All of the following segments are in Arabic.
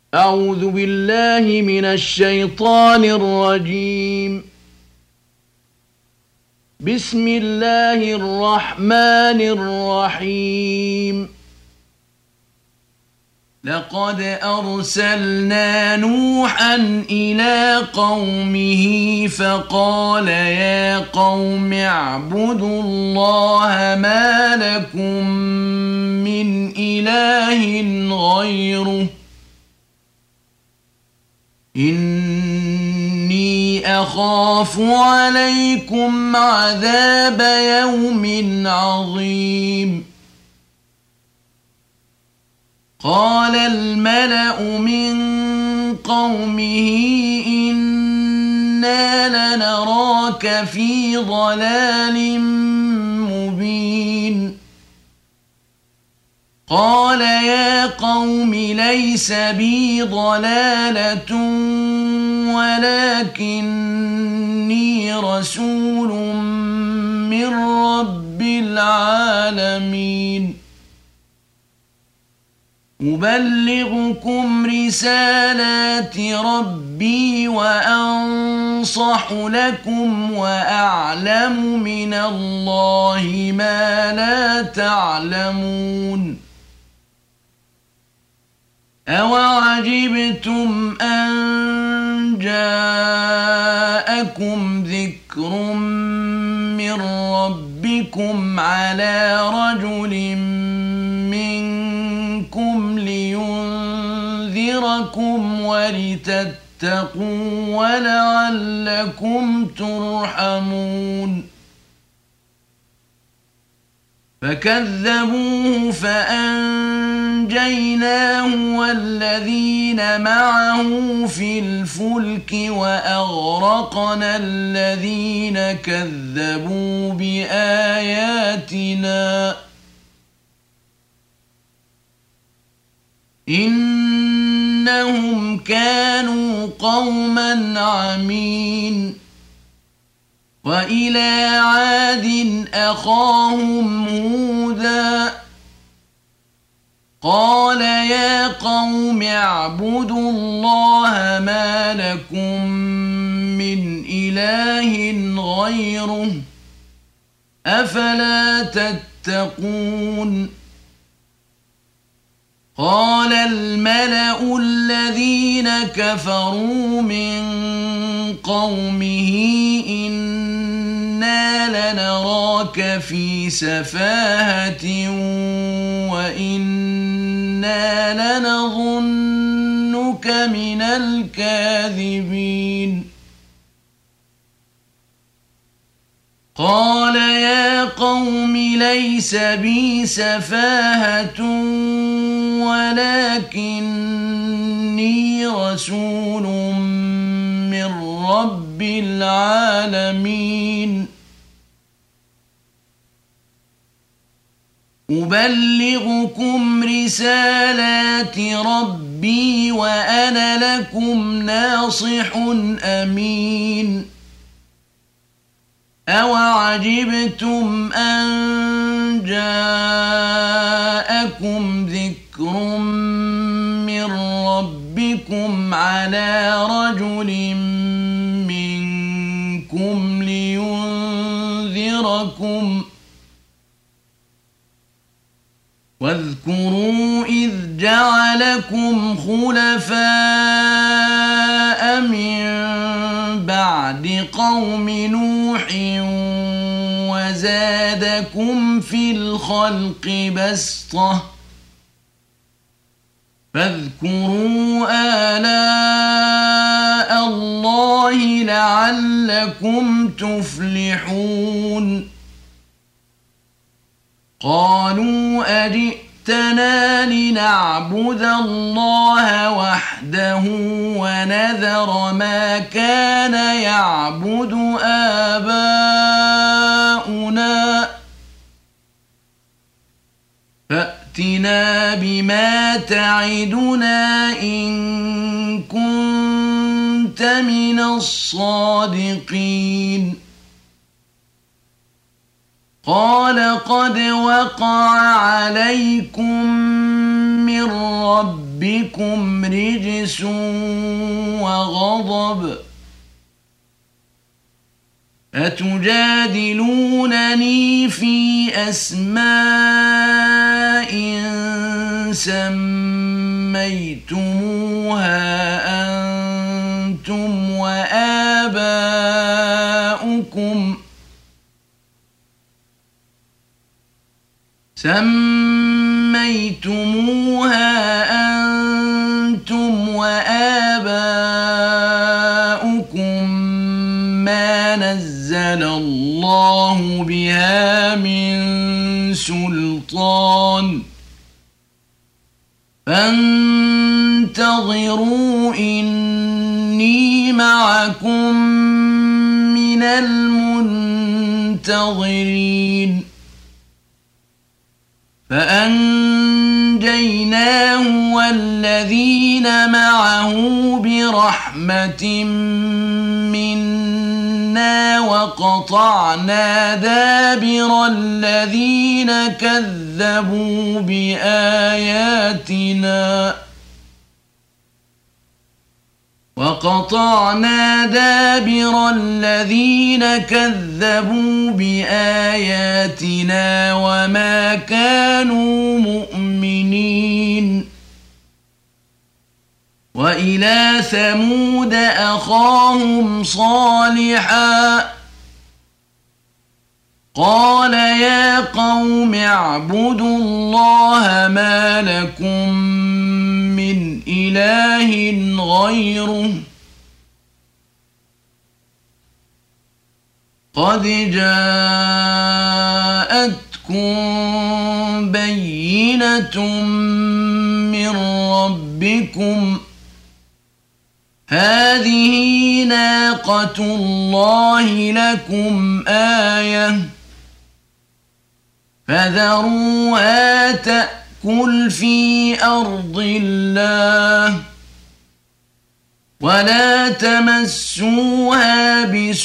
أعوذ بالله من الشيطان الرجيم. بسم الله الرحمن الرحيم. لقد أرسلنا نوحا إلى قومه فقال يا قوم اعبدوا الله ما لكم من إله غيره إني أخاف عليكم عذاب يوم عظيم. قال الملأ من قومه إنا لنراك في ضلال مبين. قال يا قوم ليس بي ضلالة ولكني رسول من رب العالمين أبلغكم رسالات ربي وأنصح لكم وأعلم من الله ما لا تعلمون. أوعجبتم أن جاءكم ذكر من ربكم على رجل منكم لينذركم ولتتقوا ولعلكم ترحمون. فكذبوه فأنجيناه والذين معه في الفلك وأغرقنا الذين كذبوا بآياتنا إنهم كانوا قوما عمين. وإلى عاد أخاهم هودا قال يا قوم اعبدوا الله ما لكم من إله غيره أفلا تتقون. قال الملأ الذين كفروا من قومه إنا لنراك في سفاهة وإنا لنظنك من الكاذبين. قال يا قوم ليس بي سفاهة ولكني رسول من رب العالمين أبلغكم رسالات ربي وأنا لكم ناصح أمين. أوعجبتم أن جاءكم ذكر من ربكم على رجل منكم لينذركم واذكروا إذ جعلكم خلفاء من بعد قوم نوح وزادكم في الخلق بسطة فاذكروا آلاء الله لعلكم تفلحون. قالوا أجئتنا لنعبد الله وحده ونذر ما كان يعبد آباؤنا فأتنا بما تعدنا إن كنت من الصادقين. قال قد وقع عليكم من ربكم رجس وغضب أتجادلونني في أسماء سميتموها أنتم وآباؤكم ما نزل الله بها من سلطان فانتظروا إني معكم من المنتظرين فأنجيناه والذين معه برحمة منا وقطعنا دابر الذين كذبوا بآياتنا وما كانوا مؤمنين وإلى ثمود أخاهم صالحا قال يا قوم اعبدوا الله ما لكم من إله غيره قد جاءتكم بينة من ربكم هذه ناقة الله لكم آية فذروها تأكل في أرض الله ولا تمسوها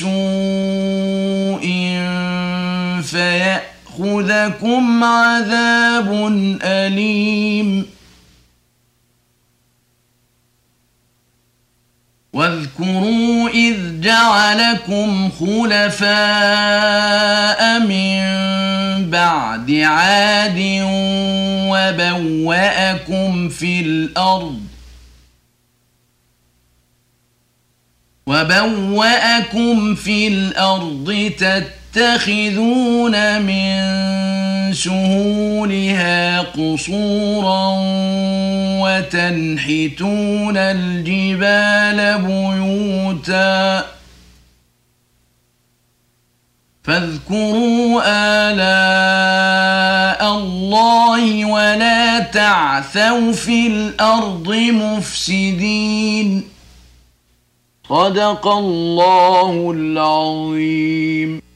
بسوء فيأخذكم عذاب أليم واذكروا إذ جعلكم خلفاء من بعد عاد وبوأكم في الأرض تتخذون من سهولها قصورا وتنحتون الجبال بيوتا فاذكروا آلاء الله ولا تعثوا في الأرض مفسدين صدق الله العظيم.